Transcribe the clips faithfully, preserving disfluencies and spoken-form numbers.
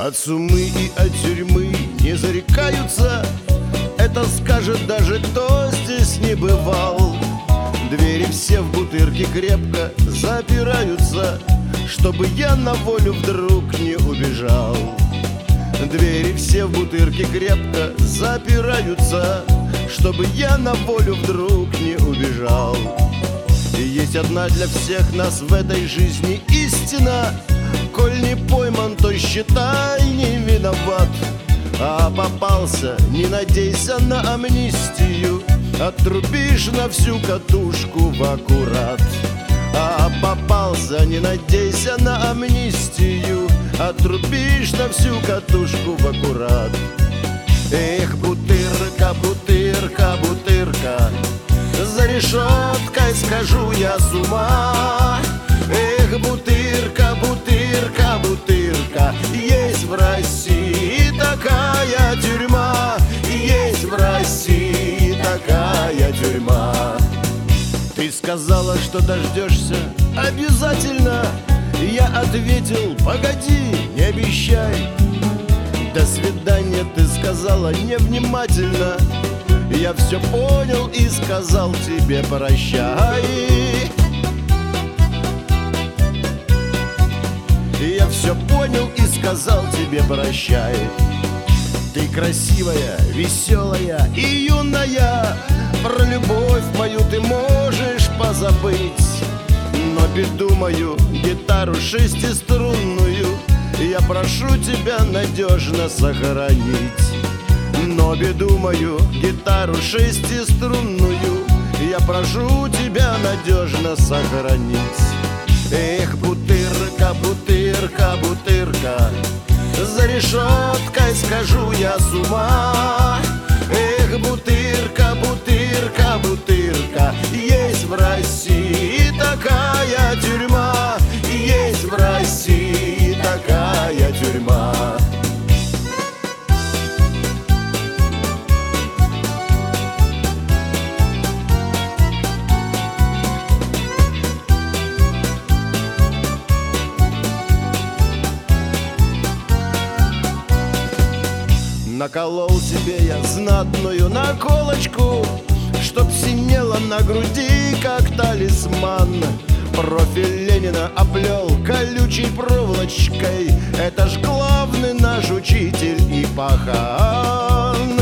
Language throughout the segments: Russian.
От сумы и от тюрьмы не зарекаются, это скажет даже кто здесь не бывал. Двери все в бутырке крепко запираются, чтобы я на волю вдруг не убежал. Двери все в бутырке крепко запираются, чтобы я на волю вдруг не убежал. И есть одна для всех нас в этой жизни истина: коль не пойман, то считай не виноват. А попался, не надейся на амнистию, отрубишь на всю катушку в аккурат. А попался, не надейся на амнистию, отрубишь на всю катушку в аккурат. Эх, бутырка, бутырка, бутырка, за решеткой схожу я с ума. Эх, бутырка, бутырка, бутырка, есть в России такая тюрьма, есть в России такая тюрьма. Ты сказала, что дождешься обязательно. Я ответил: погоди, не обещай. До свидания, ты сказала невнимательно. Я все понял и сказал тебе прощай. Я все понял и сказал тебе прощай. Ты красивая, веселая и юная, про любовь мою ты можешь позабыть. Но беду мою, гитару шестиструнную, я прошу тебя надежно сохранить. Но беду мою, гитару шестиструнную, я прошу тебя надежно сохранить. Эх, бутырка, бутырка, бутырка, за решеткой схожу я с ума. Эх, бутырка, бутырка, бутырка, есть в России такая тюрьма, есть в России такая тюрьма. Наколол себе я знатную наколочку, чтоб синела на груди, как талисман. Профиль Ленина оплел колючей проволочкой, это ж главный наш учитель и пахан.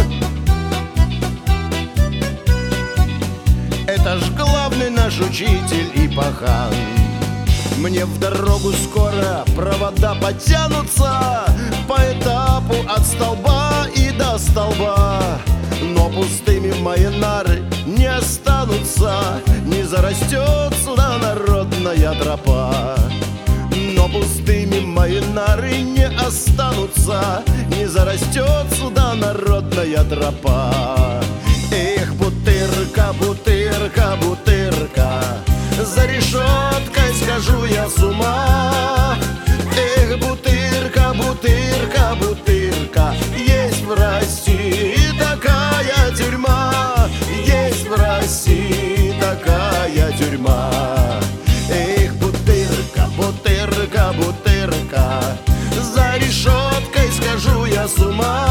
Это ж главный наш учитель и пахан. Мне в дорогу скоро провода потянутся по этапу от столба и до столба. Но пустыми мои нары не останутся, не зарастет сюда народная тропа. Но пустыми мои нары не останутся, не зарастет сюда народная тропа. Эх, бутырка, бутырка, бутырка, за решеткой схожу я с ума. Эх, бутырка, бутырка, бутырка, есть в России такая тюрьма, есть в России такая тюрьма. Эх, бутырка, бутырка, бутырка, за решеткой схожу я с ума.